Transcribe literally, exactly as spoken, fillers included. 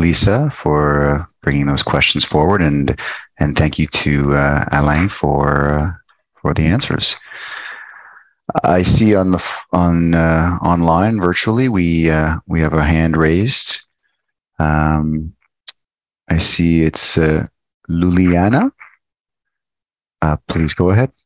Lisa, for uh, bringing those questions forward, and and thank you to uh, Alain for uh, for the answers. I see on the on uh, online virtually we uh, we have a hand raised. Um, I see it's uh, Luliana. Uh, please go ahead.